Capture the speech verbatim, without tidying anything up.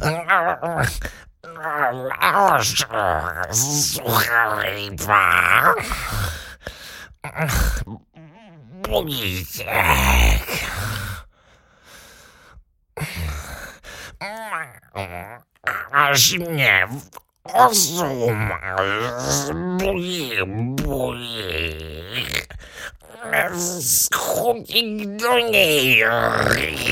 Suchá ryba. Bolíček. Až mě v osm bolí, bolí. Schodík do něj.